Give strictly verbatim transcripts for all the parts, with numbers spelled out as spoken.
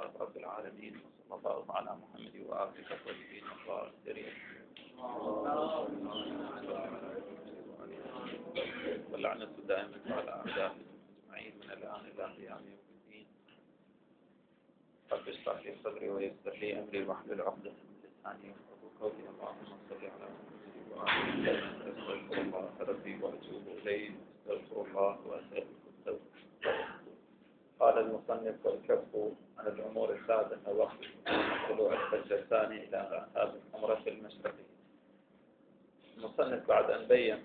لله رب العالمين، وصلى الله على محمد وآله الطيبين الطاهرين واللعنة دائما على أعدائهم أجمعين من الآن إلى قيام يوم الدين. رب اشرح لي صدري ويسر لي أمري واحلل عقدة من لساني يفقهوا قولي. اللهم صل على محمد وآله أستغفر الله ربي وأتوب إليه، أستغفر الله وأسأله التوبة. قال المصنف: والكف عن الأمور السابقة وقت طلوع الفجر الثاني إلى هذه الحمرة المشرقية. المصنف بعد أن بين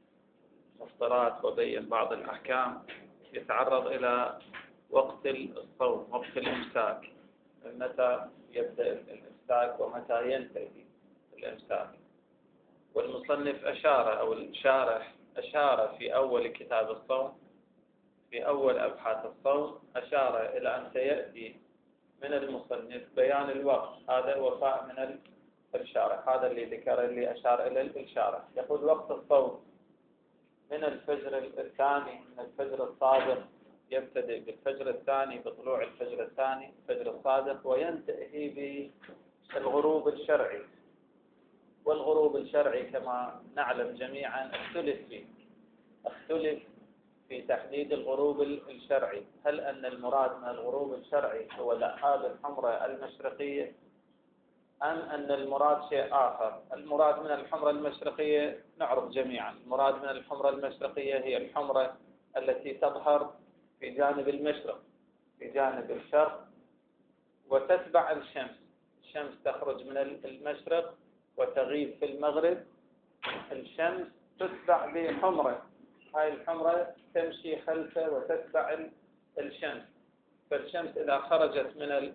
مصطلحات وبين بعض الأحكام يتعرض إلى وقت الصوم، وقت الإمساك، متى يبدأ الإمساك ومتى ينتهي الإمساك. والمصنف أشار أو الشارح أشار في أول كتاب الصوم، في أول أبحاث الصوم أشار إلى أن سيأتي من المصنف بيان الوقت. هذا وفاء من الشارح، هذا اللي ذكر اللي أشار إلى الشارح. يقول: وقت الصوم من الفجر الثاني، من الفجر الصادق، يبتدئ بالفجر الثاني بطلوع الفجر الثاني الفجر الصادق، وينتهي بالغروب الشرعي. والغروب الشرعي كما نعلم جميعا اختلف فيه اختلف في تحديد الغروب الشرعي. هل أن المراد من الغروب الشرعي هو هذه الحمرة المشرقية، أم أن المراد شيء آخر؟ المراد من الحمرة المشرقية نعرف جميعا، المراد من الحمرة المشرقية هي الحمرة التي تظهر في جانب المشرق، في جانب الشرق، وتتبع الشمس. الشمس تخرج من المشرق وتغيب في المغرب، الشمس تتبع بحمرة، هاي الحمرة تمشي خلفه وتتبع الشمس. فالشمس إذا خرجت من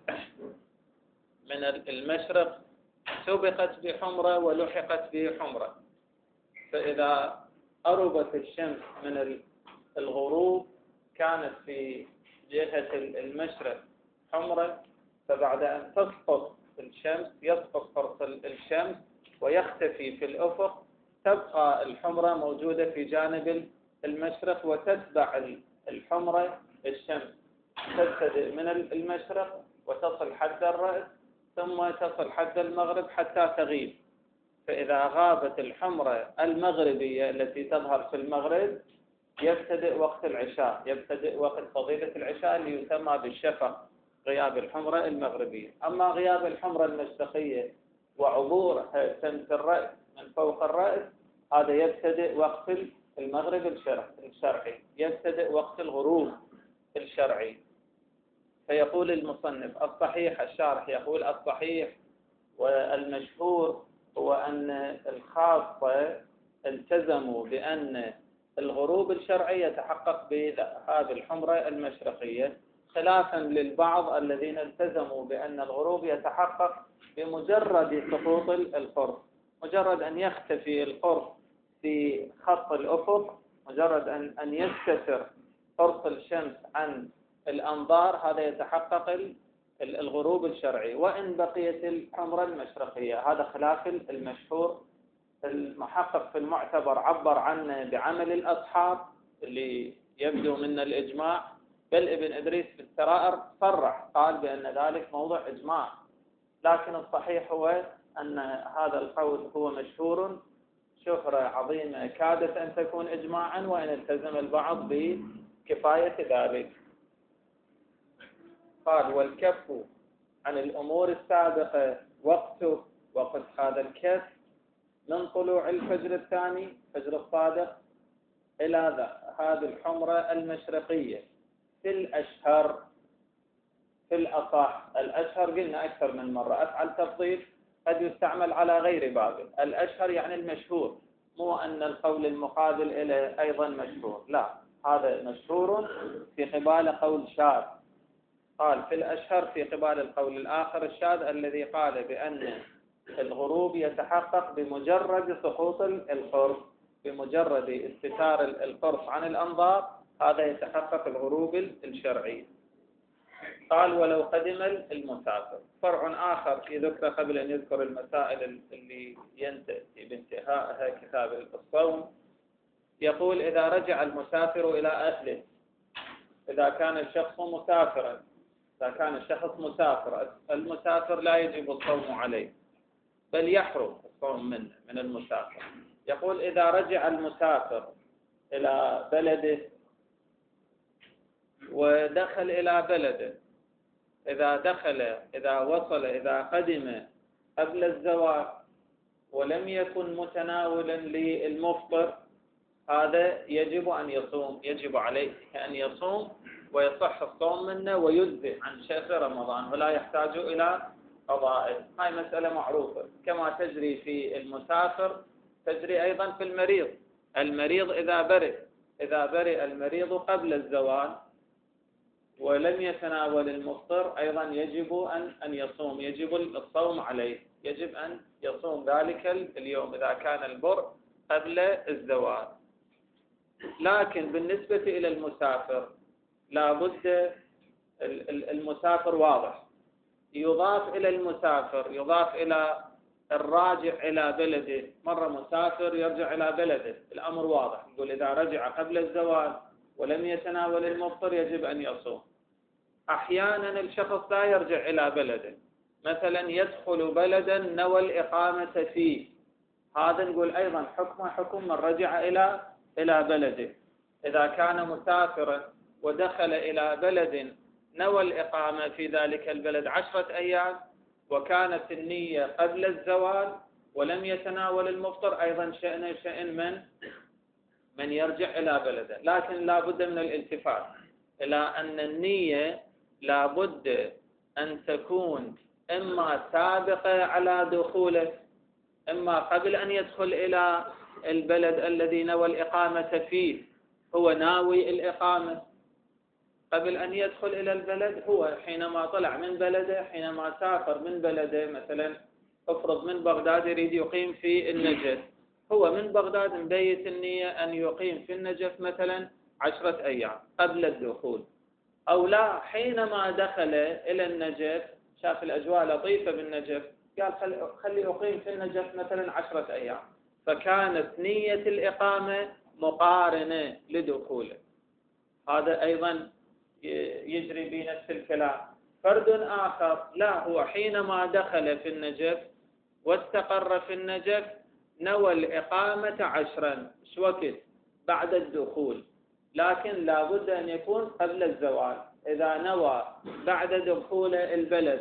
من المشرق سبقت بحمرة ولحقت بحمرة، فإذا قربت الشمس من الغروب كانت في جهة المشرق حمرة، فبعد أن تسقط الشمس يسقط قرص الشمس ويختفي في الأفق، تبقى الحمرة موجودة في جانب المشرق وتتبع الحمرة الشمس، تبتدئ من المشرق وتصل حد الرأس ثم تصل حد المغرب حتى تغيب. فإذا غابت الحمرة المغربية التي تظهر في المغرب يبتدئ وقت العشاء، يبتدئ وقت فضيلة العشاء اللي يسمى بالشفق، غياب الحمرة المغربية. أما غياب الحمرة المشرقية وعبور شمس الرأس من فوق الرأس، هذا يبتدئ وقت المغرب الشرعي، يبتدئ وقت الغروب الشرعي. فيقول المصنف الصحيح، الشارح يقول: الصحيح والمشهور هو أن الخاصة التزموا بأن الغروب الشرعي يتحقق بهذه الحمرة المشرقية، خلافا للبعض الذين التزموا بأن الغروب يتحقق بمجرد سقوط القرص، مجرد أن يختفي القرص في خط الأفق، مجرد أن أن يستتر قرص الشمس عن الأنظار، هذا يتحقق الغروب الشرعي وإن بقيت الحمرة المشرقية. هذا خلاف المشهور. المحقق في المعتبر عبر عنه بعمل الأصحاب اللي يبدو من الإجماع، بل ابن إدريس في السرائر صرح قال بأن ذلك موضع إجماع، لكن الصحيح هو أن هذا القول هو مشهور شهرة عظيمة كادت أن تكون إجماعا، وإن التزم البعض بكفاية ذلك. قال: والكف عن الأمور السابقة وقته، وقت هذا الكف من طلوع الفجر الثاني فجر الصادق إلى هذه الحمرة المشرقية في الأشهر. في الأصح الأشهر قلنا أكثر من مرة، أفعل تفضيل قد يستعمل على غير بابه. الأشهر يعني المشهور، مو أن القول المقابل إليه أيضا مشهور، لا، هذا مشهور في قبال قول شاذ. قال في الأشهر في قبال القول الآخر الشاذ الذي قال بأن الغروب يتحقق بمجرد سقوط القرص، بمجرد استتار القرص عن الأنظار، هذا يتحقق الغروب الشرعي. قال: ولو قدم المسافر. فرع آخر يذكر قبل أن يذكر المسائل اللي ينتهي بانتهائها كتاب الصوم. يقول: إذا رجع المسافر إلى أهله، إذا كان الشخص مسافرا إذا كان الشخص مسافر، المسافر لا يجب الصوم عليه بل يحرم الصوم منه من المسافر. يقول إذا رجع المسافر إلى بلده ودخل إلى بلده، إذا دخل إذا وصل إذا قدم قبل الزوال ولم يكن متناولا للمفطر، هذا يجب أن يصوم، يجب عليه أن يصوم ويصح الصوم منه ويجزئ عن شهر رمضان ولا يحتاج إلى قضاء. هاي مسألة معروفة، كما تجري في المسافر تجري أيضا في المريض. المريض إذا برئ إذا برئ المريض قبل الزوال ولم يتناول المفطر أيضا يجب أن أن يصوم، يجب الصوم عليه، يجب أن يصوم ذلك اليوم إذا كان البرء قبل الزوال. لكن بالنسبة إلى المسافر لا بد المسافر واضح، يضاف إلى المسافر يضاف إلى الراجع إلى بلده، مرة مسافر يرجع إلى بلده، الأمر واضح، يقول إذا رجع قبل الزوال ولم يتناول المفطر يجب أن يصوم. أحيانا الشخص لا يرجع إلى بلده، مثلا يدخل بلدا نوى الإقامة فيه، هذا نقول أيضا حكم حكم من رجع إلى إلى بلده. إذا كان مسافرا ودخل إلى بلد نوى الإقامة في ذلك البلد عشرة أيام وكانت النية قبل الزوال ولم يتناول المفطر، أيضا شأن شأن من من يرجع إلى بلده. لكن لا بد من الالتفات إلى أن النية لا بد أن تكون إما سابقة على دخوله، إما قبل أن يدخل إلى البلد الذي نوى الإقامة فيه هو ناوي الإقامة، قبل أن يدخل إلى البلد هو حينما طلع من بلده، حينما سافر من بلده، مثلا افرض من بغداد يريد يقيم في النجف، هو من بغداد مبيت النية أن يقيم في النجف مثلا عشرة أيام قبل الدخول، أو لا حينما دخل إلى النجف شاف الأجواء لطيفة بالنجف قال خلي, خلي أقيم في النجف مثلا عشرة أيام، فكانت نية الإقامة مقارنة لدخوله. هذا أيضا يجري بنفس الكلام. فرد آخر لا، هو حينما دخل في النجف واستقر في النجف نوى الإقامة عشرا، شو وقت بعد الدخول، لكن لا بد أن يكون قبل الزوال. إذا نوى بعد دخول البلد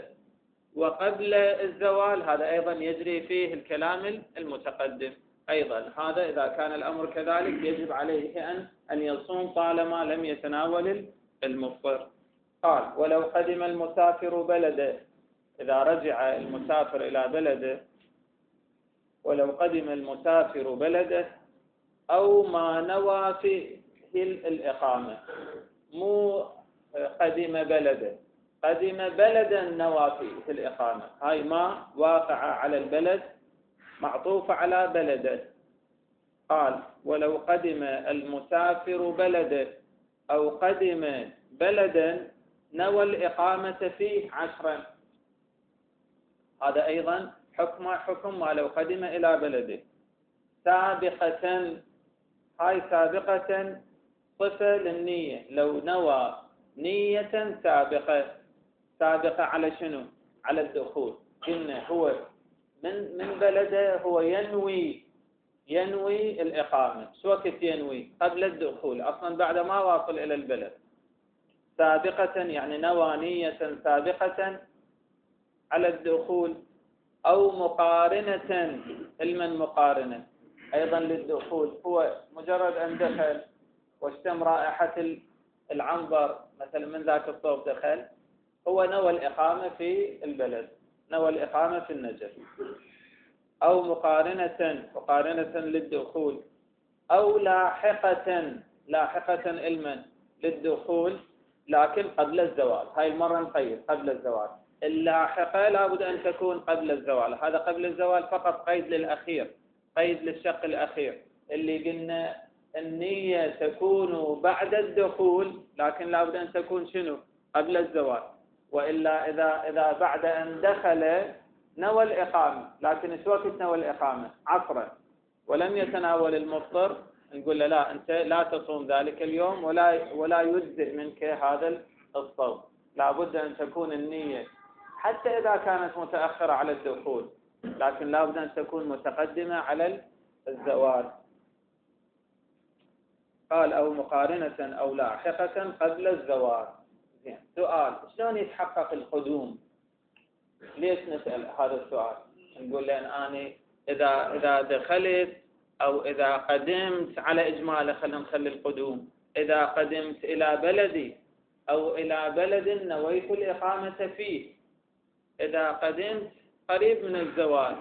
وقبل الزوال هذا أيضا يجري فيه الكلام المتقدم. أيضا هذا إذا كان الأمر كذلك يجب عليه أن أن يصوم طالما لم يتناول المفطر. قال ولو قدم المسافر بلده، إذا رجع المسافر إلى بلده، ولو قدم المسافر بلده أو ما نوى فيه الإقامة، مو قدم بلده، قدم بلدا نوى فيه الإقامة، هاي ما واقع على البلد معطوفة على بلده. قال ولو قدم المسافر بلده أو قدم بلدا نوى الإقامة فيه عشرا، هذا أيضا حكم حكم ما لو قدم إلى بلده سابقة. هاي سابقة صفة للنية، لو نوى نية سابقة، سابقة على شنو؟ على الدخول. قلنا هو من من بلده هو ينوي ينوي الإقامة، شو وقت ينوي؟ قبل الدخول، أصلا بعد ما واصل إلى البلد. سابقة يعني نوى نية سابقة على الدخول، أو مقارنة. المن مقارنة أيضا للدخول، هو مجرد أن دخل واشتم رائحة العنبر مثلا من ذاك الصوب دخل، هو نوى الإقامة في البلد، نوى الإقامة في النجف. أو مقارنة مقارنة للدخول، أو لاحقة لاحقة المن للدخول لكن قبل الزوال. هاي المرة نقيد قبل الزوال، اللاحقة لابد أن تكون قبل الزوال، هذا قبل الزوال فقط قيد للأخير، قيد للشق الأخير اللي قلنا النية تكون بعد الدخول، لكن لابد أن تكون شنو؟ قبل الزوال. وإلا إذا إذا بعد أن دخل نوى الإقامة، لكن شو وقت نوى الإقامة؟ عصرا، ولم يتناول المفطر، نقول له لا، أنت لا تصوم ذلك اليوم ولا ولا يجزئ منك هذا الصوم. لابد أن تكون النية حتى إذا كانت متأخرة على الدخول، لكن لابد أن تكون متقدمة على الزوال. قال أو مقارنة أو لاحقة قبل الزوال. زين، سؤال: شلون يتحقق القدوم؟ ليش نسأل هذا السؤال؟ نقول لأن أنا إذا إذا دخلت أو إذا قدمت على إجماله، خلينا نخلي القدوم، إذا قدمت إلى بلدي أو إلى بلد نويت الإقامة فيه، إذا قدمت قريب من الزوال،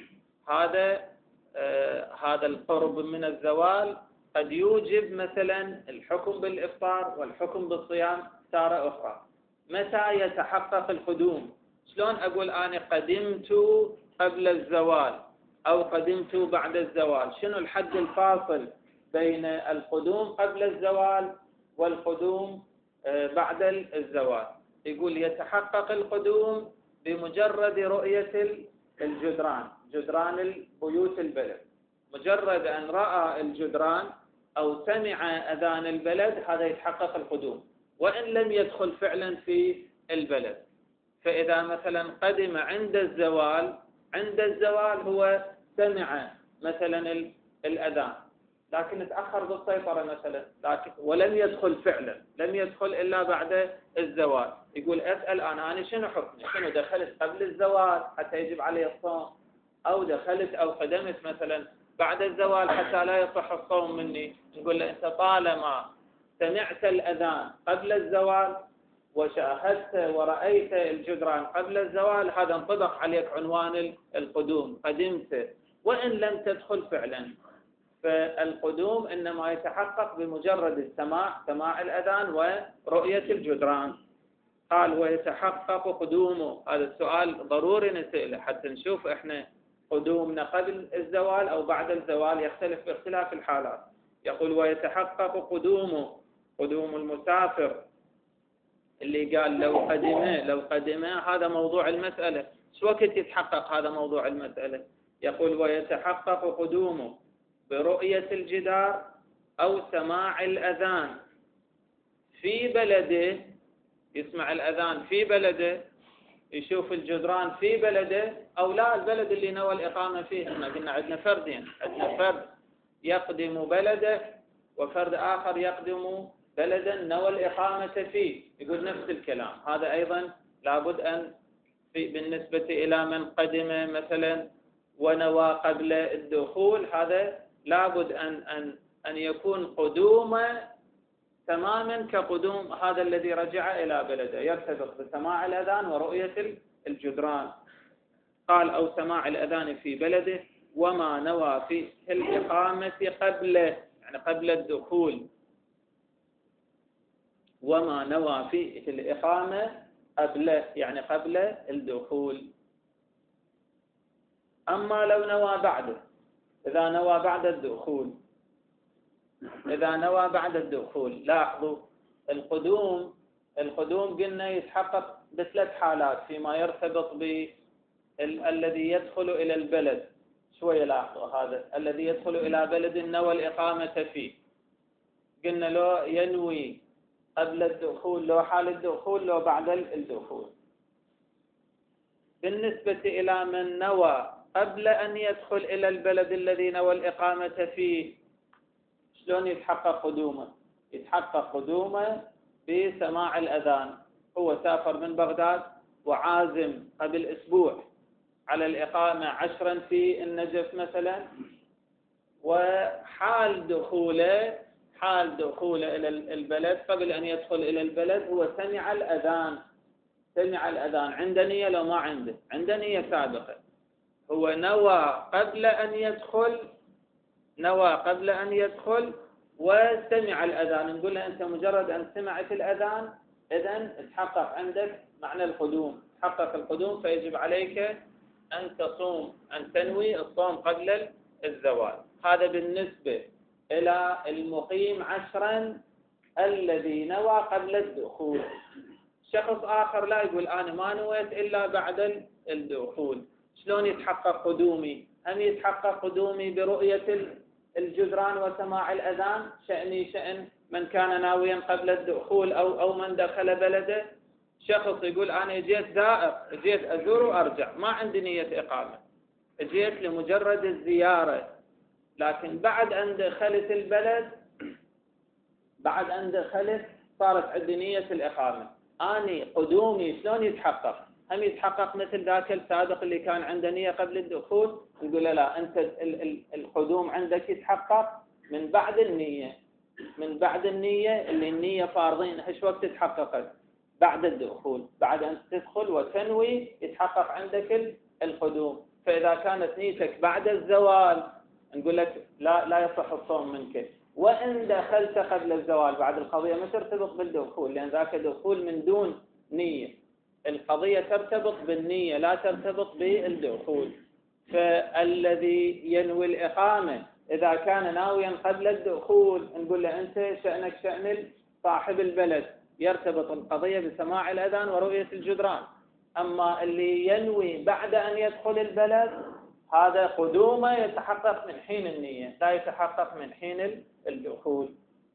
هذا آه هذا القرب من الزوال قد يوجب مثلا الحكم بالإفطار والحكم بالصيام تارة أخرى. متى يتحقق القدوم؟ شلون أقول أنا قدمت قبل الزوال أو قدمت بعد الزوال؟ شنو الحد الفاصل بين القدوم قبل الزوال والقدوم بعد الزوال؟ يقول يتحقق القدوم بمجرد رؤية الجدران، جدران البيوت البلد. مجرد أن رأى الجدران أو سمع أذان البلد، هذا يتحقق القدوم، وإن لم يدخل فعلا في البلد. فإذا مثلا قدم عند الزوال، عند الزوال هو سمع مثلا الأذان لكن تأخر بالسيطرة مثلا، لكن ولم يدخل فعلا، لم يدخل إلا بعد الزوال، يقول أسأل أنا أنا شنو حكمي؟ شنو دخلت قبل الزوال حتى يجب علي الصوم، أو دخلت أو قدمت مثلا بعد الزوال حتى لا يصح الصوم مني؟ نقول له أنت طالما سمعت الأذان قبل الزوال وشاهدت ورأيت الجدران قبل الزوال، هذا انطبق عليك عنوان القدوم، قدمت وإن لم تدخل فعلا. فالقدوم إنما يتحقق بمجرد السماع، سماع الأذان ورؤية الجدران. قال ويتحقق قدومه. هذا السؤال ضروري نسأله حتى نشوف إحنا قدومنا قبل الزوال أو بعد الزوال يختلف باختلاف الحالات. يقول ويتحقق قدومه، قدوم المسافر اللي قال لو قدمه لو قدمه هذا موضوع المسألة. شو وقت يتحقق هذا موضوع المسألة؟ يقول ويتحقق قدومه برؤية الجدار أو سماع الأذان في بلده، يسمع الأذان في بلده، يشوف الجدران في بلده، أو لا البلد اللي نوى الإقامة فيه. احنا قلنا عندنا فردين، عندنا فرد يقدم بلده وفرد آخر يقدم بلدا نوى الإقامة فيه، يقول نفس الكلام. هذا أيضا لابد أن في بالنسبة إلى من قدم مثلا ونوى قبل الدخول، هذا لابد أن أن أن يكون قدومه تماما كقدوم هذا الذي رجع إلى بلده، يرتبط بسماع الأذان ورؤية الجدران. قال أو سماع الأذان في بلده وما نوى في الإقامة قبله، يعني قبل الدخول، وما نوى في الإقامة قبله يعني قبل الدخول. أما لو نوى بعده، إذا نوى بعد الدخول، إذا نوى بعد الدخول، لاحظوا القدوم القدوم قلنا يتحقق بثلاث حالات فيما يرتبط بالذي يدخل إلى البلد. شوية لاحظوا هذا الذي يدخل إلى بلد نوى الإقامة فيه، قلنا له ينوي قبل الدخول، لو حال الدخول، لو بعد الدخول. بالنسبة إلى من نوى قبل أن يدخل إلى البلد الذي نوى الإقامة فيه، شلون يتحقق قدومه؟ يتحقق قدومه بسماع الأذان. هو سافر من بغداد وعازم قبل أسبوع على الإقامة عشرا في النجف مثلا، وحال دخوله حال دخوله إلى البلد قبل أن يدخل إلى البلد هو سمع الأذان سمع الأذان عنده نية لو ما عنده عنده نية سابقة، هو نوى قبل أن يدخل نوى قبل أن يدخل وسمع الأذان. نقول له أنت مجرد أن سمعت الأذان إذن تحقق عندك معنى القدوم، تحقق القدوم، فيجب عليك أن تصوم أن تنوي الصوم قبل الزوال. هذا بالنسبة إلى المقيم عشرا الذي نوى قبل الدخول. شخص آخر لا، يقول أنا ما نويت إلا بعد الدخول، شلون يتحقق قدومي؟ هم يتحقق قدومي برؤية الجدران وسماع الأذان، شأني شأن من كان ناويا قبل الدخول أو أو من دخل بلده. شخص يقول أنا جيت زائر، جيت أزور وأرجع، ما عندي نية إقامة، جيت لمجرد الزيارة، لكن بعد أن دخلت البلد، بعد أن دخلت صارت عندي نية الإقامة. أني قدومي شلون يتحقق؟ هم يتحقق مثل ذاك السابق اللي كان عنده نية قبل الدخول؟ يقول له لا، أنت القدوم عندك يتحقق من بعد النية، من بعد النية اللي النية فارضين إيش وقت تحققت؟ بعد الدخول، بعد أن تدخل وتنوي يتحقق عندك القدوم. فإذا كانت نيتك بعد الزوال نقول لك لا لا يصح الصوم منك. وإن دخلت قبل الزوال بعد القضية ما ترتبط بالدخول، لأن ذاك دخول من دون نية، القضية ترتبط بالنية لا ترتبط بالدخول. فالذي ينوي الإقامة إذا كان ناويا قبل الدخول نقول له أنت شأنك شأن صاحب البلد، يرتبط القضية بسماع الأذان ورؤية الجدران. أما اللي ينوي بعد أن يدخل البلد هذا قدومه يتحقق من حين النية، لا يتحقق من حين الدخول.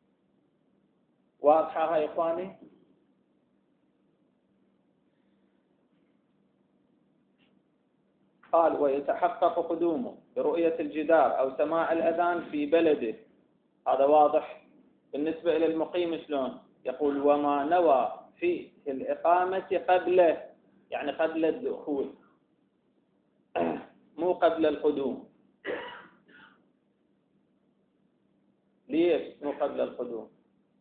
واضحة يا إخواني؟ قال ويتحقق قدومه برؤية الجدار أو سماع الأذان في بلده. هذا واضح. بالنسبة إلى المقيم شلون؟ يقول وما نوى في الإقامة قبله، يعني قبل الدخول مو قبل القدوم. ليش مو قبل القدوم؟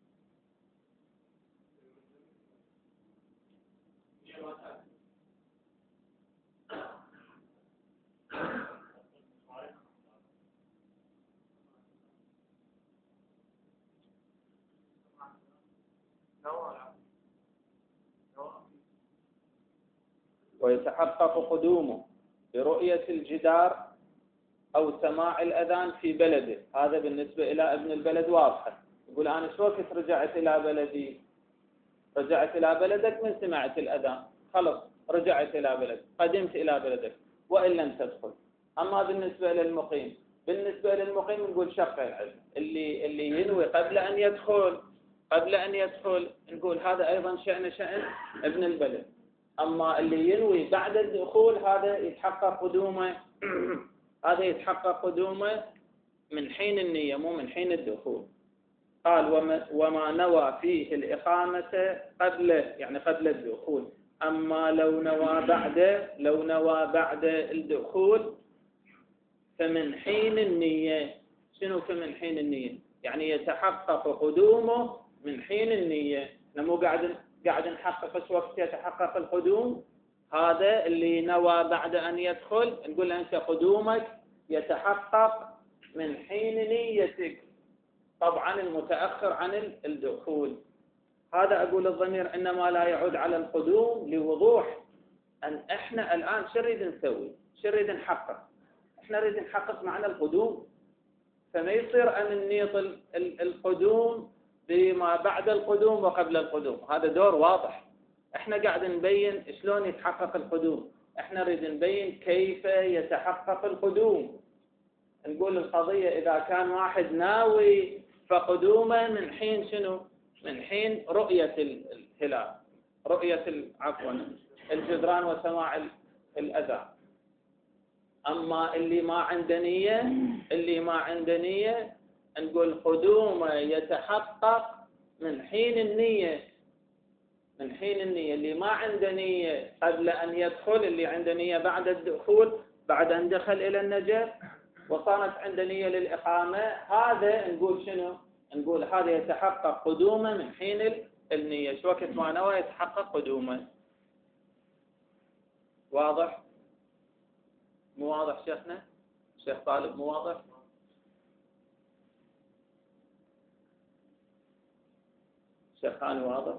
ويتحقق قدومه برؤية الجدار أو سماع الأذان في بلده. هذا بالنسبة إلى ابن البلد واضحة. يقول أنا شو وقت رجعت إلى بلدي؟ رجعت إلى بلدك من سمعت الأذان، خلص رجعت إلى بلدك، قدمت إلى بلدك وإن لم تدخل. أما بالنسبة للمقيم، بالنسبة للمقيم نقول شق العلم، اللي اللي ينوي قبل أن يدخل، قبل أن يدخل نقول هذا أيضا شأن شأن ابن البلد. أما اللي ينوي بعد الدخول هذا يتحقق قدومه هذا يتحقق قدومه من حين النية مو من حين الدخول. قال وما, وما نوى فيه الإقامة قبله، يعني قبل الدخول. أما لو نوى بعد لو نوى بعد الدخول فمن حين النية. شنو فمن حين النية؟ يعني يتحقق قدومه من حين النية. مو قاعد قاعد نحقق ايش وقت يتحقق القدوم. هذا اللي نوى بعد أن يدخل نقول أنت قدومك يتحقق من حين نيتك، طبعا المتأخر عن الدخول. هذا أقول الضمير إنما لا يعود على القدوم لوضوح أن إحنا الآن شو نريد نسوي؟ شو نريد نحقق؟ إحنا نريد نحقق معنى القدوم، فما يصير أن ننيط القدوم بما بعد القدوم وقبل القدوم. هذا دور واضح. إحنا قاعد نبين شلون يتحقق القدوم، إحنا نريد نبين كيف يتحقق القدوم. نقول القضية إذا كان واحد ناوي فقدومه من حين شنو؟ من حين رؤية الهلال، رؤية عفوا الجدران وسماع الأذان. أما اللي ما عنده نية، اللي ما عنده نية نقول قدومه يتحقق من حين النية، من حين النية. اللي ما عنده نية قبل أن يدخل، اللي عنده نية بعد الدخول، بعد أن دخل إلى النجف وصارت عنده نية للإقامة، هذا نقول شنو؟ نقول هذا يتحقق قدومه من حين النية. شو وقت ما نوى يتحقق قدومه. واضح؟ مو واضح شيخنا؟ شيخ طالب مو واضح؟ شيخان واضح؟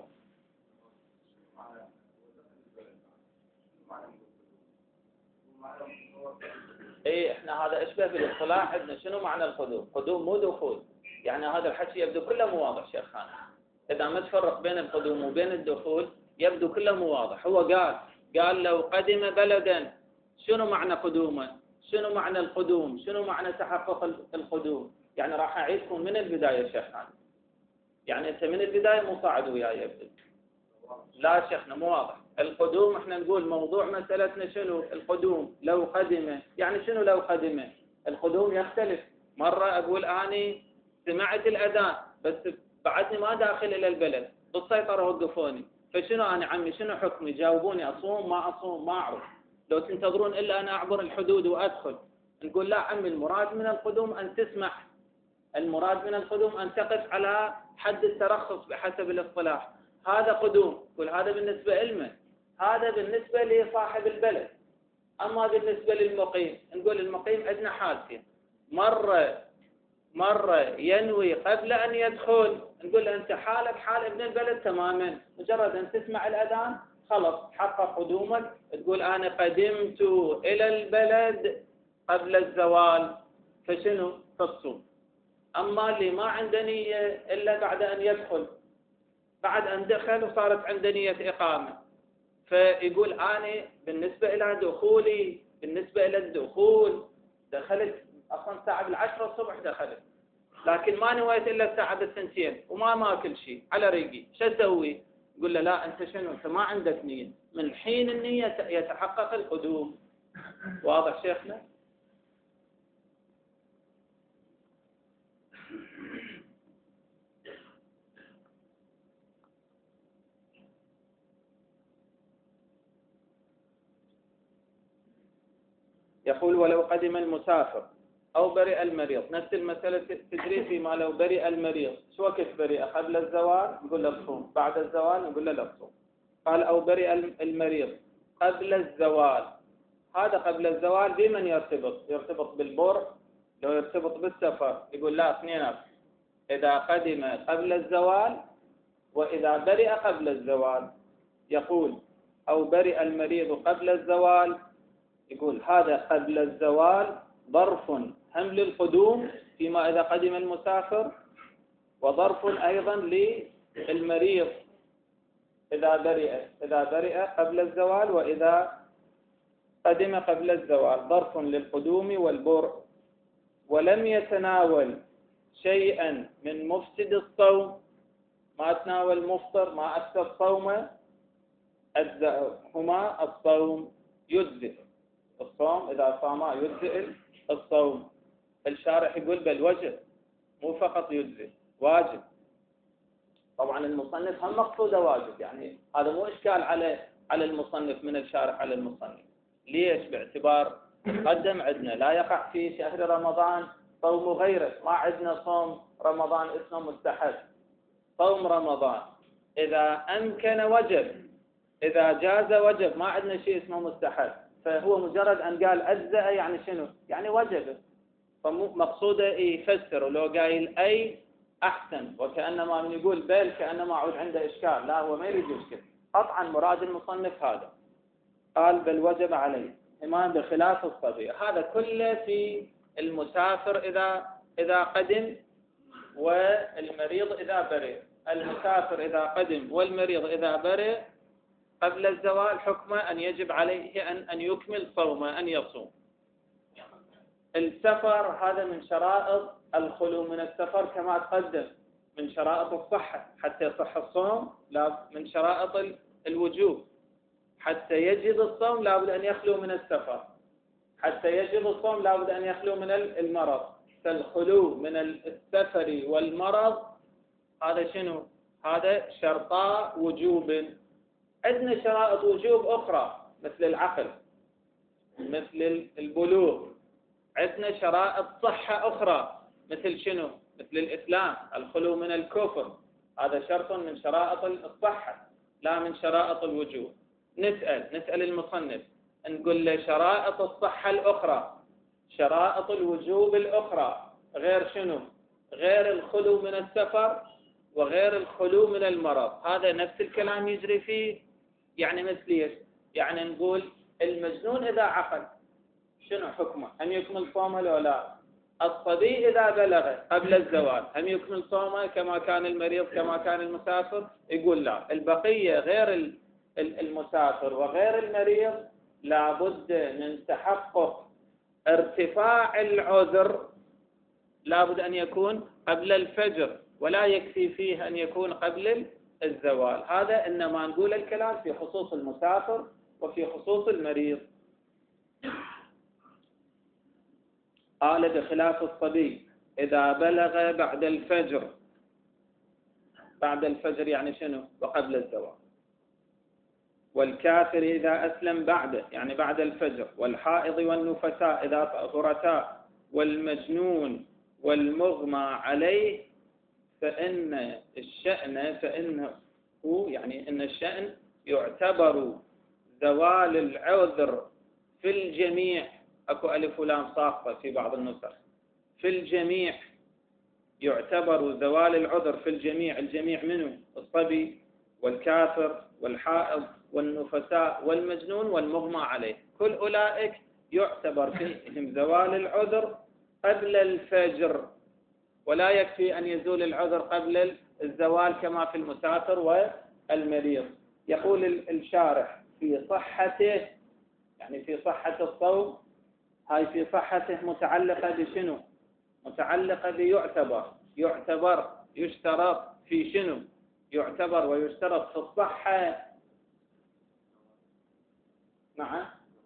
ايه احنا هذا اشبه بالاصطلاح عندنا. شنو معنى القدوم؟ قدوم مو دخول. يعني هذا الحكي يبدو كله مو واضح شيخان. اذا ما تفرق بين القدوم وبين الدخول يبدو كله مو واضح. هو قال قال لو قدم بلدا شنو معنى قدومه؟ شنو معنى القدوم؟ شنو معنى تحقق القدوم؟ يعني راح اعيدكم من البدايه شيخان. يعني انت من البدايه مو صاعد وياي يبدو. لا شيخنا مو واضح. القدوم احنا نقول موضوع مسألتنا شنو القدوم، لو قدم يعني شنو لو قدم. القدوم يختلف، مرة أقول أني سمعت الأذان بس بعدني ما داخل إلى البلد، بالسيطرة وقفوني، فشنو أنا عمي شنو حكمي؟ جاوبوني، أصوم ما أصوم ما أعرف، لو تنتظرون إلا أنا أعبر الحدود وأدخل. نقول لا عمي، المراد من القدوم أن تسمح، المراد من القدوم أن تقف على حد الترخص بحسب الاصطلاح. هذا قدوم، قل هذا بالنسبة لمن؟ هذا بالنسبة لصاحب البلد. أما بالنسبة للمقيم نقول المقيم عندنا حالتين، مرة مرة ينوي قبل أن يدخل، نقول أنت حالك حال ابن البلد تماما، مجرد أن تسمع الأذان خلص حقق قدومك، تقول أنا قدمت إلى البلد قبل الزوال، فشنو؟ فتصوم. أما اللي ما عنده نية إلا بعد أن يدخل، بعد أن دخل وصارت عنده نية إقامة، فيقول أنا بالنسبة إلى دخولي، بالنسبة إلى الدخول دخلت أصلا الساعة بالعشرة الصبح دخلت، لكن ما نويت إلا الساعة بالثنتين وما ماكل شيء على ريقي، شو أسوي؟ يقول له لا أنت شنو؟ أنت ما عندك نية، من حين النية يتحقق القدوم. واضح شيخنا؟ يقول ولو قدم المسافر أو برئ المريض، نفس المسألة تجري فيما لو برئ المريض، شو وقت برئ؟ قبل الزوال نقول له صوم، بعد الزوال نقول له لا تصوم. قال أو برئ المريض قبل الزوال، هذا قبل الزوال بمن يرتبط؟ يرتبط بالبر، لو يرتبط بالسفر يقول لا اثنين، إذا قدم قبل الزوال وإذا برئ قبل الزوال. يقول أو برئ المريض قبل الزوال، يقول هذا قبل الزوال ظرف هم للقدوم فيما إذا قدم المسافر، وظرف أيضا للمريض إذا برئ إذا برئ قبل الزوال وإذا قدم قبل الزوال، ظرف للقدوم والبرء. ولم يتناول شيئا من مفسد الصوم، ما تناول مفطر ما أفسد صومه، هما الصوم يجزئ، الصوم إذا صاما يجزئ الصوم. الشارح يقول بل وجب، مو فقط يجزئ، واجب. طبعا المصنف هم مقصوده واجب، يعني هذا مو إشكال على على المصنف من الشارح على المصنف. ليش؟ باعتبار قدم عندنا لا يقع في شهر رمضان صوم غيره، ما عندنا صوم رمضان اسمه مستحب، صوم رمضان إذا أمكن وجب، إذا جاز وجب، ما عندنا شيء اسمه مستحب، فهو مجرد أن قال أجزأ يعني شنو؟ يعني وجب. فمقصوده يفسر، ولو قايل أي أحسن، وكأنما من يقول بل كأنما عود عنده إشكال، لا هو ما يريد يشكل، قطعا مراد المصنف هذا. قال بل وجب عليه إمام بخلاف الصبي. هذا كله في المسافر إذا إذا قدم والمريض إذا برئ. المسافر إذا قدم والمريض إذا برئ قبل الزوال حكمه أن يجب عليه أن أن يكمل صومه، أن يصوم. السفر هذا من شرائط الخلو من السفر كما تقدم، من شرائط الصحة حتى يصح الصوم، لا من شرائط الوجوب حتى يجب الصوم لابد أن يخلو من السفر، حتى يجب الصوم لابد أن يخلو من المرض. فالخلو من السفر والمرض هذا شنو؟ هذا شرطا وجوب. عندنا شرائط وجوب أخرى مثل العقل، مثل البلوغ. عندنا شرائط صحة أخرى مثل شنو؟ مثل الإسلام، الخلو من الكفر، هذا شرط من شرائط الصحة لا من شرائط الوجوب. نسأل نسأل المصنف نقول له شرائط الصحة الأخرى، شرائط الوجوب الأخرى غير شنو؟ غير الخلو من السفر وغير الخلو من المرض. هذا نفس الكلام يجري فيه، يعني مثل ايش؟ يعني نقول المجنون إذا عقل شنو حكمه؟ هم يكمل صومه لو لا؟ الصبي إذا بلغ قبل الزوال هم يكمل صومه كما كان المريض كما كان المسافر؟ يقول لا. البقية غير المسافر وغير المريض لابد من تحقق ارتفاع العذر، لابد أن يكون قبل الفجر، ولا يكفي فيه أن يكون قبل الزوال. هذا إنما نقول الكلام في خصوص المسافر وفي خصوص المريض. قال بخلاف الصبي إذا بلغ بعد الفجر. بعد الفجر يعني شنو؟ وقبل الزوال. والكافر إذا أسلم بعده يعني بعد الفجر. والحائض والنفساء إذا طهرتا. والمجنون والمغمى عليه. فإن الشأن فإنه يعني إن الشأن يعتبر زوال العذر في الجميع. أكو ألف ولام ساقطة في بعض النسخ. في الجميع يعتبر زوال العذر في الجميع. الجميع منه؟ الصبي والكافر والحائض والنفساء والمجنون والمغمى عليه. كل أولئك يعتبر فيهم زوال العذر قبل الفجر، ولا يكفي أن يزول العذر قبل الزوال كما في المسافر والمريض. يقول الشارح في صحته يعني في صحة الصوم. هاي في صحته متعلقة بشنو؟ متعلقة بيعتبر. يعتبر يشترط في شنو؟ يعتبر ويشترط في الصحة. نعم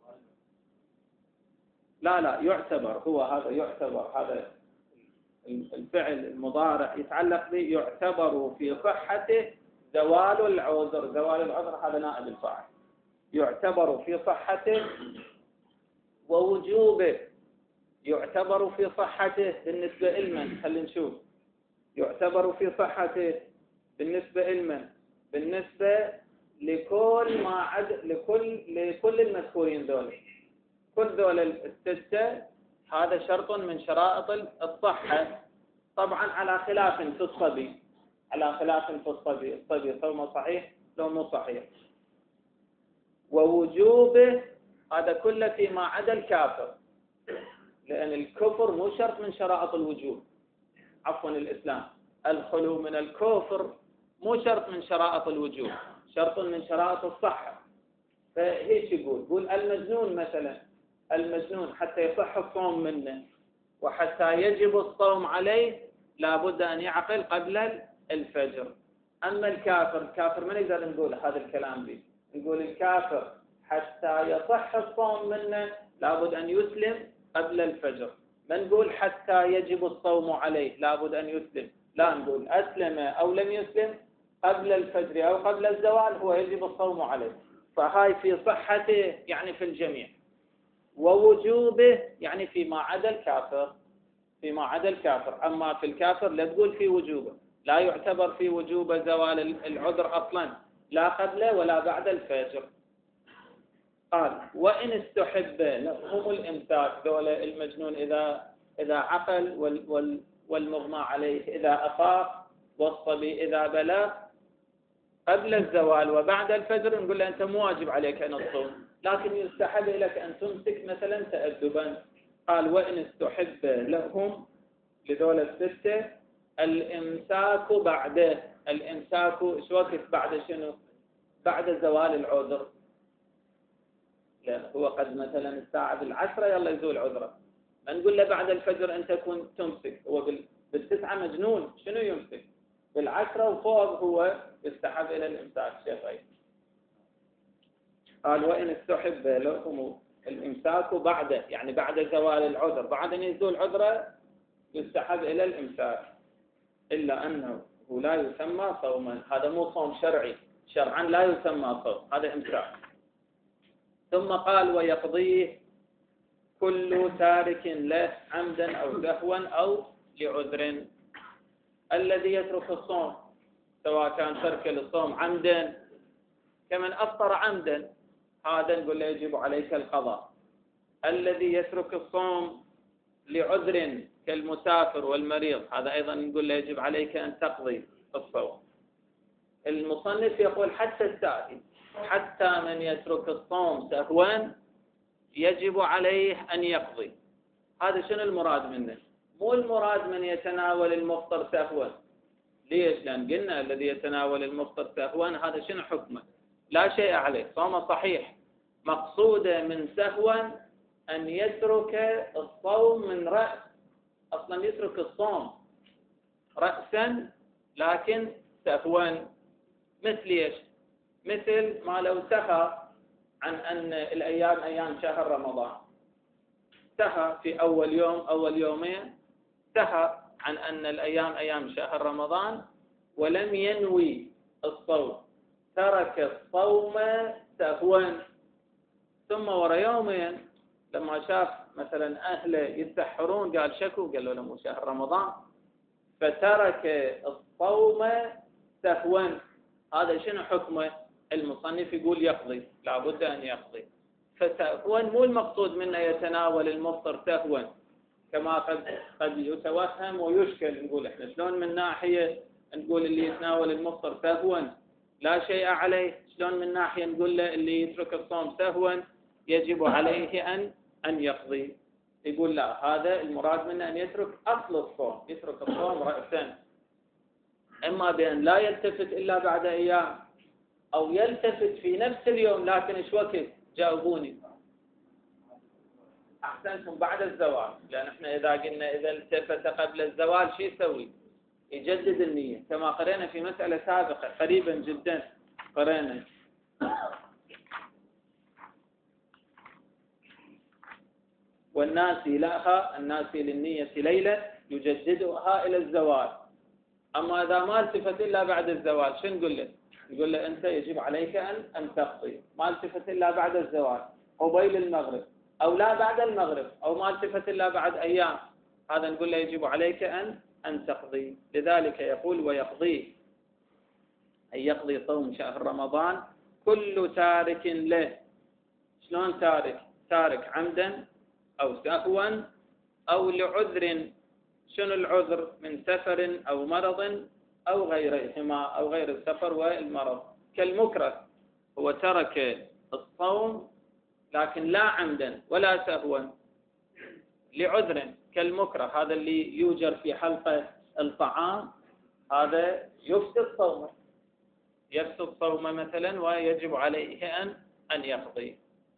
لا لا يعتبر. هو هذا يعتبر. هذا الفعل المضارع يتعلق به. يعتبر في صحته زوال العذر. زوال العذر هذا نائب الفاعل. يعتبر في صحته ووجوبه. يعتبر في صحته بالنسبة لمن؟ خلينا نشوف. يعتبر في صحته بالنسبة لمن؟ بالنسبة لكل ما عد لكل لكل المذكورين ذول. كل ذول الستة هذا شرط من شرائط الصحة. طبعا على خلاف في الصبي. على خلاف في الصبي. الصبي صومه صحيح لو مو صحيح. ووجوبه هذا كله فيما عدا الكافر، لأن الكفر مو شرط من شرائط الوجوب. عفوا الإسلام. الخلو من الكفر مو شرط من شرائط الوجوب، شرط من شرائط الصحة. فهيش يقول يقول المجنون مثلا. المجنون حتى يصح الصوم منه وحتى يجب الصوم عليه لابد أن يعقل قبل الفجر. أما الكافر الكافر ما نقدر نقول هذا الكلام به. نقول الكافر حتى يصح الصوم منه لابد أن يسلم قبل الفجر. ما نقول حتى يجب الصوم عليه لابد أن يسلم. لا، نقول أسلم أو لم يسلم قبل الفجر أو قبل الزوال هو يجب الصوم عليه. فهاي في صحته يعني في الجميع. ووجوبه يعني فيما عدا الكافر. فيما عدا الكافر. أما في الكافر لا تقول في وجوبه. لا يعتبر في وجوب زوال العذر أصلا لا قبل ولا بعد الفجر. قال وإن استحب لهم الإمساك. ذول المجنون إذا إذا عقل وال وال والمغمى عليه إذا أفاق والصبي إذا بلغ قبل الزوال وبعد الفجر نقول له أنت مو واجب عليك أن تصوم، لكن يستحب لك أن تمسك مثلا تأدبا. قال وإن استحب لهم لذول الستة الإمساك بعده. الإمساك إيش وقت بعد شنو؟ بعد زوال العذر. لا هو قد مثلا الساعة بالعشرة يلا يزول عذره. ما نقول له بعد الفجر أنت كنت تمسك. هو بالتسعة مجنون شنو يمسك؟ بالعشرة وفوق هو يستحب إلى الإمساك شيخين. قال وإن استحب لهم الإمساك بعده يعني بعد زوال العذر. بعد أن يزول عذره يستحب إلى الإمساك، إلا أنه لا يسمى صوما. هذا مو صوم شرعي. شرعا لا يسمى صوم، هذا إمساك. ثم قال ويقضيه كل تارك له عمدا أو سهوا أو لعذر. الذي يترك الصوم سواء كان ترك الصوم عمدا كمن أفطر عمدا هذا نقول له يجب عليك القضاء. الذي يترك الصوم لعذر كالمسافر والمريض هذا أيضا نقول له يجب عليك أن تقضي الصوم. المصنف يقول حتى السائل حتى من يترك الصوم سهوا يجب عليه أن يقضي. هذا شنو المراد منه؟ مو المراد من يتناول المفطر سهوا. ليش؟ لأن قلنا الذي يتناول المفطر سهوا هذا شنو حكمه؟ لا شيء عليه، صومه صحيح. مقصوده من سهوا أن يترك الصوم من رأس. أصلا يترك الصوم رأسا لكن سهوا. مثل ايش؟ مثل ما لو سهى عن أن الأيام أيام شهر رمضان، سهى في أول يوم أول يومين، سهى عن أن الأيام أيام شهر رمضان ولم ينوي الصوم، ترك الصوم سهوا، ثم ورا يومين لما شاف مثلا أهله يتسحرون قال شكو، قال له مو شهر رمضان، فترك الصوم سهوا. هذا شنو حكمه؟ المصنف يقول يقضي، لابد أن يقضي. فسهوا مو المقصود منه يتناول المفطر سهوا كما قد قد يتوهم ويشكل، نقول احنا شلون من ناحية نقول اللي يتناول المفطر سهوا لا شيء عليه، شلون من ناحية نقول له اللي يترك الصوم سهوا يجب عليه أن أن يقضي. يقول لا، هذا المراد منه أن يترك أصل الصوم، يترك الصوم رأسا، إما بأن لا يلتفت إلا بعد أيام، أو يلتفت في نفس اليوم لكن إيش وقت؟ جاوبوني. أحسنتم، بعد الزوال، لأن إحنا إذا قلنا إذا التفت قبل الزوال شو يسوي؟ يجدد النية، كما قرأنا في مسألة سابقة قريبا جدا قرأنا والناسي لها، الناسي للنية ليلة يجددها إلى الزوال. أما إذا ما التفت إلا بعد الزوال شو نقول له؟ نقول له أنت يجب عليك أن أن تقضي. ما التفت إلا بعد الزوال قبيل المغرب، أو لا بعد المغرب، أو ما التفت إلا بعد أيام، هذا نقول له يجب عليك أن أن تقضي. لذلك يقول ويقضي، أي يقضي صوم شهر رمضان كل تارك له. شلون تارك؟ تارك عمدا أو سهوا أو لعذر. شنو العذر؟ من سفر أو مرض أو غيرهما، أو غير السفر والمرض. كالمكره، هو ترك الصوم لكن لا عمدا ولا سهوا، لعذر كالمكره، هذا اللي يوجر في حلقة الطعام، هذا يفسد صومه، يفسد صومه مثلا ويجب عليه أن أن يقضي.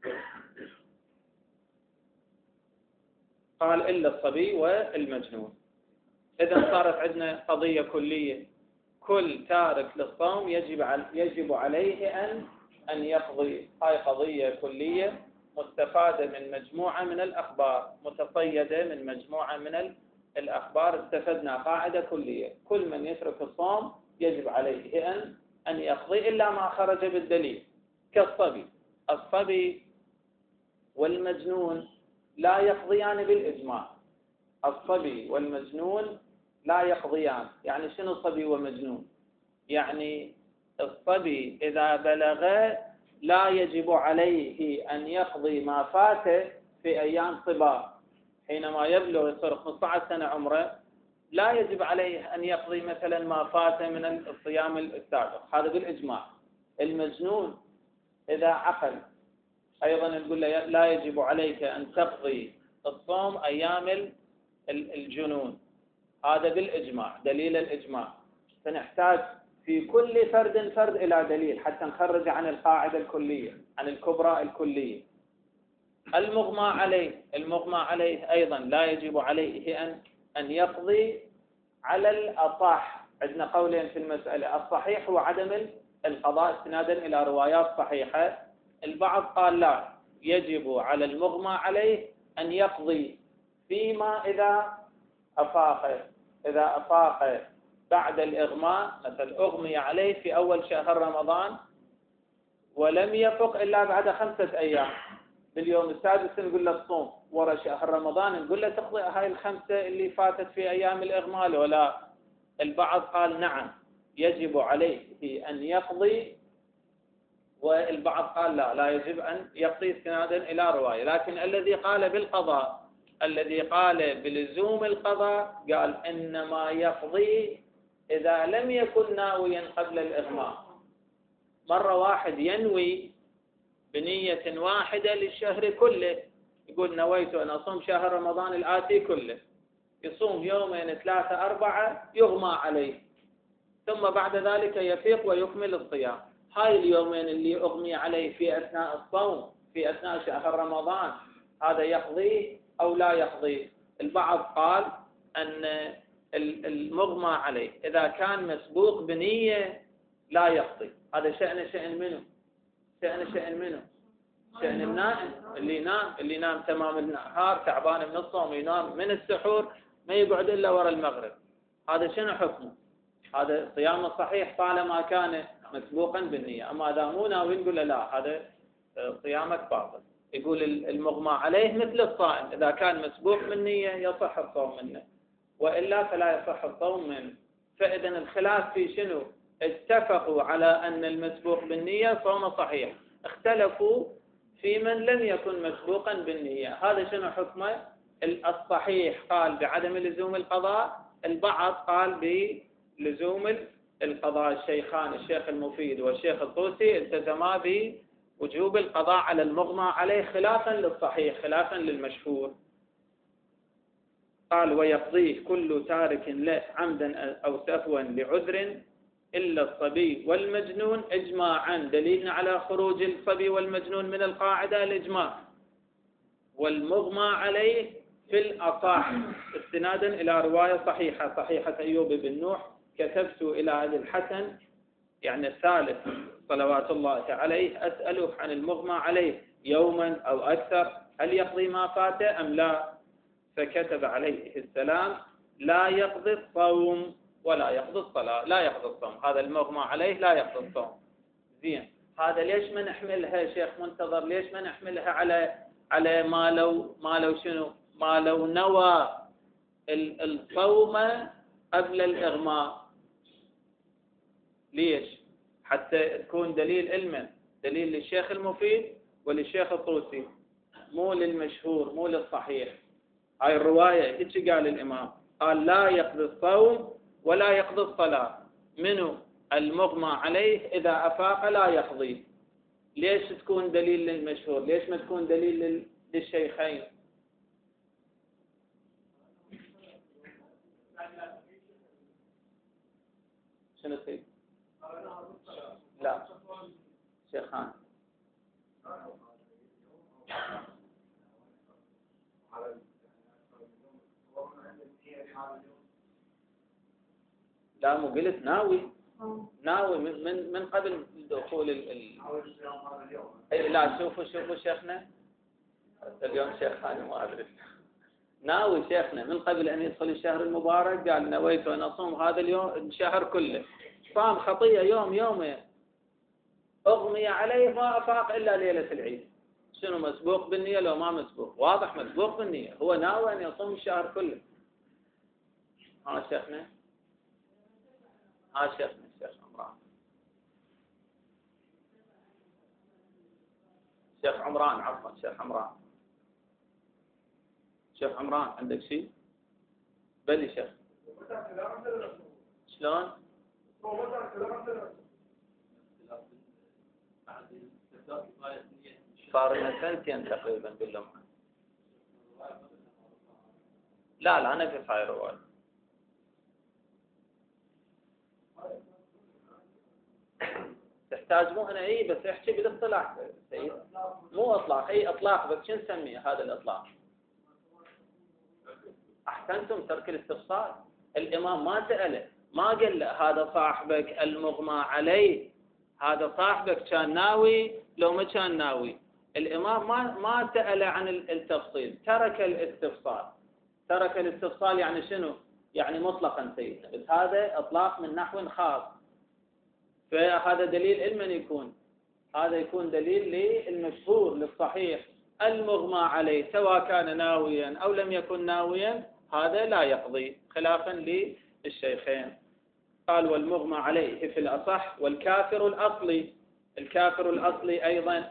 قال إلا الصبي والمجنون. إذا صارت عندنا قضية كلية، كل تارك للصوم يجب يجب عليه أن أن يقضي. هاي قضية كلية مستفادة من مجموعة من الأخبار، متصيدة من مجموعة من الأخبار. استفدنا قاعدة كلية، كل من يترك الصوم يجب عليه أن أن يقضي إلا ما خرج بالدليل، كالصبي. الصبي والمجنون لا يقضيان بالإجماع. الصبي والمجنون لا يقضيان. يعني شنو الصبي والمجنون؟ يعني الصبي إذا بلغ لا يجب عليه أن يقضي ما فاته في أيام صباه. حينما يبلغ يصير خمسة عشر سنة عمره لا يجب عليه أن يقضي مثلا ما فاته من الصيام السابق، هذا بالإجماع. المجنون إذا عقل أيضا نقول له لا يجب عليك أن تقضي الصوم أيام الجنون، هذا بالإجماع، دليل الإجماع. فنحتاج في كل فرد فرد إلى دليل حتى نخرج عن القاعدة الكلية، عن الكبرى الكلية. المغمى عليه، المغمى عليه أيضا لا يجب عليه أن أن يقضي على الأصح. عندنا قولين في المسألة، الصحيح هو عدم القضاء استنادا إلى روايات صحيحة. البعض قال لا، يجب على المغمى عليه أن يقضي فيما إذا أفاق، إذا أفاق بعد الإغماء، مثل أغمي عليه في أول شهر رمضان ولم يفق إلا بعد خمسة أيام، باليوم السادس نقول له الصوم، ورا شهر رمضان نقول له تقضي هاي الخمسة اللي فاتت في أيام الإغماء ولا؟ البعض قال نعم يجب عليه أن يقضي، والبعض قال لا لا يجب أن يقضي استنادا إلى رواية. لكن الذي قال بالقضاء، الذي قال بلزوم القضاء، قال إنما يقضي إذا لم يكن ناويا قبل الإغماء. مرة واحد ينوي بنية واحدة للشهر كله، يقول نويت أن أصوم شهر رمضان الآتي كله، يصوم يومين ثلاثة أربعة يغمى عليه، ثم بعد ذلك يفيق ويكمل الصيام. هاي اليومين اللي أغمي عليه في أثناء الصوم في أثناء شهر رمضان، هذا يقضي أو لا يقضي؟ البعض قال أن المغمى عليه إذا كان مسبوق بنية لا يقضي. هذا شأن شأن منه؟ شأن شأن منه؟ شأن النائم اللي ينام، اللي ينام تمام النهار تعبان من الصوم، ينام من السحور ما يقعد إلا وراء المغرب، هذا شنو حكمه؟ هذا صيام صحيح طالما كان مسبوقا بالنية. أما إذا مو ناوي نقول لا، هذا صيامك باطل. يقول المغمى عليه مثل الصائم، إذا كان مسبوق بالنية يصح الصوم منه، وإلا فلا يصح الصوم منه. فإذا الخلاف في شنو؟ اتفقوا على أن المسبوق بالنية صوم صحيح، اختلفوا في من لم يكن مسبوقا بالنية، هذا شنو حكمه؟ الصحيح قال بعدم لزوم القضاء، البعض قال بلزوم القضاء. الشيخان الشيخ المفيد والشيخ الطوسي التزما بوجوب القضاء على المغمى عليه خلافا للصحيح، خلافا للمشهور. قال ويقضيه كل تارك له عمدا أو سهوا لعذر إلا الصبي والمجنون إجماعا. دليلنا على خروج الصبي والمجنون من القاعدة الإجماع. والمغمى عليه في الأصح استنادا إلى رواية صحيحة صحيحة أيوب بن نوح: كتبت إلى أبي الحسن يعني الثالث صلوات الله عليه أسأله عن المغمى عليه يوما أو أكثر هل يقضي ما فات أم لا؟ فكتب عليه السلام: لا يقضي الصوم ولا يقضي الصلاة. لا يقضي الصوم، هذا المغمى عليه لا يقضي الصوم. زين، هذا ليش ما نحملها شيخ منتظر؟ ليش ما نحملها على على ما لو ما لو شنو؟ ما لو نوى الصوم قبل الإغماء؟ ليش؟ حتى تكون دليل علما، دليل للشيخ المفيد وللشيخ الطوسي، مو للمشهور مو للصحيح. هاي الرواية إيش قال الإمام؟ قال لا يقضي الصوم ولا يقضي الصلاة. منه المغمى عليه إذا أفاق لا يقضي. ليش تكون دليل للمشهور؟ ليش ما تكون دليل للشيخين؟ شنو تريد؟ لا شيخان. لا مو قلت ناوي ناوي من من قبل دخول ال ال لا شوفوا شوفوا شيخنا اليوم شيخنا ما ادري ناوي شيخنا من قبل ان يدخل الشهر المبارك قال نويت ان اصوم هذا اليوم الشهر كله، صام خطيه يوم يومين، اغمي عليه ما افاق الا ليله العيد. شنو مسبوق بالنيه لو ما مسبوق؟ واضح مسبوق بالنيه، هو ناوي ان يصوم الشهر كله. ها شيخنا ها شيخنا الشيخ عمران شيخ عمران عفوا شيخ عمران شيخ عمران عندك شيء؟ بلي شيخ. شلون؟ صار لنا سنتين تقريبا باللمعة. لا لا أنا في هاي الرواية. تحتاج مو هنا اي بس احكي بالاصطلاح سيد، مو اطلاق، اي اطلاق بس شو نسميه هذا الاطلاق؟ احسنتم، ترك الاستفصال. الامام ما سأله، ما قال له هذا صاحبك المغمى عليه، هذا صاحبك كان ناوي لو ما كان ناوي. الامام ما ما سأله عن التفصيل، ترك الاستفصال. ترك الاستفصال يعني شنو؟ يعني مطلقا سيدنا، بس هذا اطلاق من نحو خاص. فهذا دليل علما يكون، هذا يكون دليل للمشهور للصحيح المغمى عليه سواء كان ناويا أو لم يكن ناويا، هذا لا يقضي خلافا للشيخين. قال والمغمى عليه في الأصح. والكافر الأصلي، الكافر الأصلي أيضا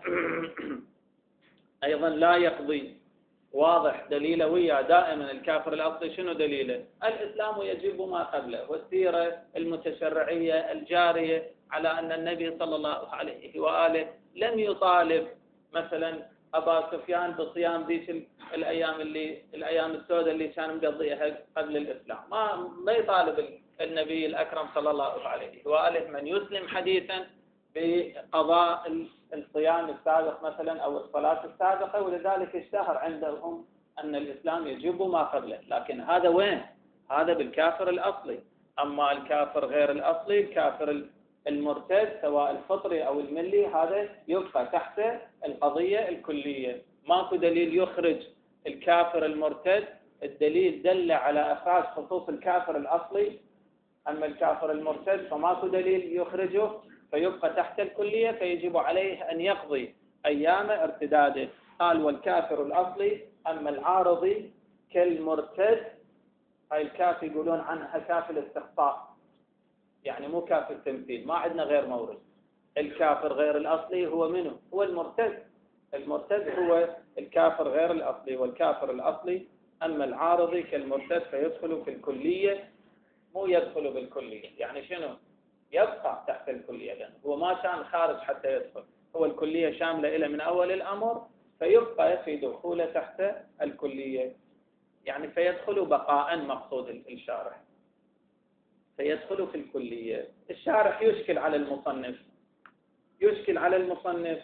أيضا لا يقضي. واضح دليله ويا دائما الكافر الأصلي شنو دليله؟ الإسلام يجب ما قبله، والسيرة المتشرعية الجارية على أن النبي صلى الله عليه وآله لم يطالب مثلا أبا سفيان بصيام ذيك الأيام اللي الأيام السوداء اللي كان مقضيها قبل الإسلام. ما ما يطالب النبي الأكرم صلى الله عليه وآله من يسلم حديثا بقضاء الصيام السابق مثلا أو الصلاة السابقة، ولذلك اشتهر عندهم أن الإسلام يجب ما قبله. لكن هذا وين؟ هذا بالكافر الأصلي. أما الكافر غير الأصلي، الكافر المرتد سواء الفطري أو الملي هذا يبقى تحت القضية الكلية. ماكو دليل يخرج الكافر المرتد، الدليل دل على إخراج خصوص الكافر الأصلي، أما الكافر المرتد فماكو دليل يخرجه فيبقى تحت الكلية، فيجب عليه أن يقضي أيام ارتداده. قال والكافر الأصلي أما العارضي كالمرتد، هاي الكاف يقولون عنها كاف الاستقطاع، يعني مو كاف التمثيل، ما عندنا غير مورد. الكافر غير الأصلي هو منه؟ هو المرتد. المرتد هو الكافر غير الأصلي، والكافر الأصلي أما العارضي كالمرتد فيدخل في الكلية، مو يدخل بالكلية. يعني شنو؟ يبقى تحت الكلية، لأنه هو ما كان خارج حتى يدخل، هو الكلية شاملة إلى من أول الأمر، فيبقى في دخوله تحت الكلية، يعني فيدخل بقاء مقصود الشارح، فيدخل في الكلية. الشارح يشكل على المصنف، يشكل على المصنف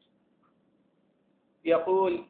يقول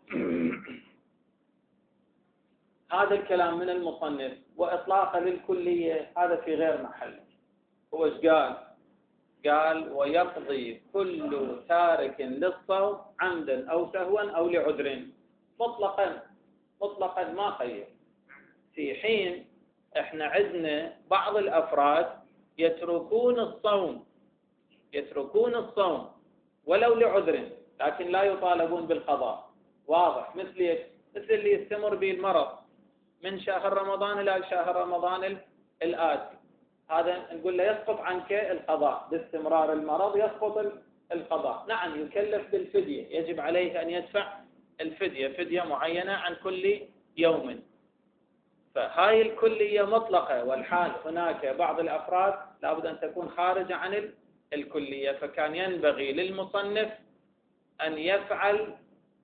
هذا الكلام من المصنف وإطلاقه للكلية هذا في غير محله. هو ايش قال؟ قال ويقضي كل تارك للصوم عمدا أو سهوا أو لعذر، مطلقا مطلقا ما قيد. في حين احنا عندنا بعض الأفراد يتركون الصوم يتركون الصوم ولو لعذر، لكن لا يطالبون بالقضاء. واضح؟ مثل مثل اللي يستمر به المرض من شهر رمضان إلى شهر رمضان الآتي، هذا نقول له يسقط عنك القضاء باستمرار المرض، يسقط القضاء. نعم يكلف بالفدية، يجب عليه أن يدفع الفدية، فدية معينة عن كل يوم. فهاي الكلية مطلقة، والحال هناك بعض الأفراد لابد أن تكون خارجة عن الكلية، فكان ينبغي للمصنف أن يفعل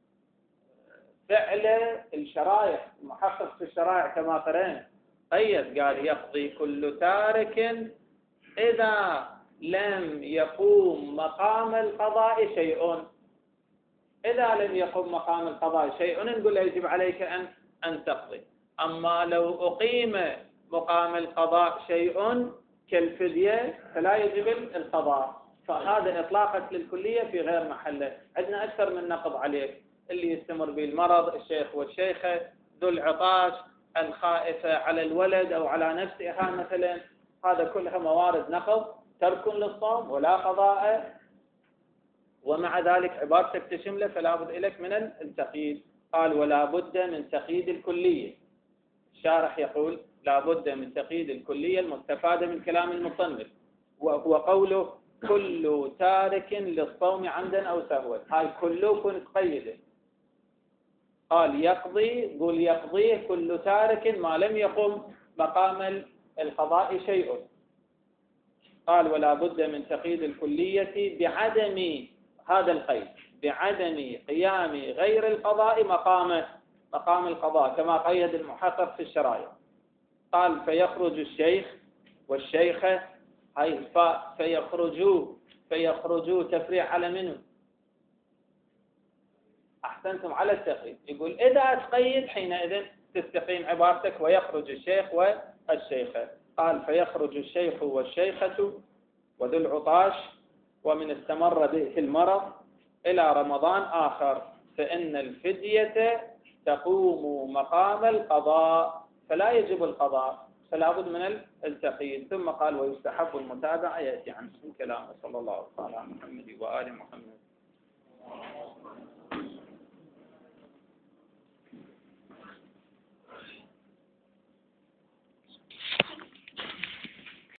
فعل الشرائع. المحقق في الشرائع كما قرأنا قيد، قال يقضي كل تارك إذا لم يقوم مقام القضاء شيء. إذا لم يقوم مقام القضاء شيء نقول له يجب عليك أن أن تقضي. أما لو أقيم مقام القضاء شيء كالفدية فلا يجب القضاء. فهذا إطلاقة للكلية في غير محله. عندنا أكثر من نقض عليك، اللي يستمر به المرض، الشيخ والشيخة، ذو العطاش، الخائفة على الولد أو على نفسها مثلا، هذا كلها موارد نقض، ترك للصوم ولا قضاء، ومع ذلك عبارتك تشمله، فلا بد لك من التقييد. قال ولا بد من تقييد الكلية. الشارح يقول لا بد من تقييد الكلية المستفادة من كلام المصنف، وهو قوله كل تارك للصوم عمدا أو سهوا. هاي كله كنت قيده. قال يقضي، قل يقضيه كل تارك ما لم يقم مقام القضاء شيء. قال ولا بد من تقييد الكلية بعدم هذا القيد، بعدم قيام غير القضاء مقام مقام القضاء كما قيد المحقق في الشرائع. قال فيخرج الشيخ والشيخة، هاي الفاء فيخرجوا فيخرجوا تفريع على منه. أحسنتم على التقييد. يقول إذا تقيد حينئذ تستقيم عبارتك ويخرج الشيخ والشيخة. قال فيخرج الشيخ والشيخة وذو العطاش ومن استمر به المرض إلى رمضان آخر، فإن الفدية تقوم مقام القضاء فلا يجب القضاء، فلا بد من التقييد. ثم قال ويستحب المتابعة، يأتي عن كلامه صلى الله عليه وسلم محمد وآل محمد.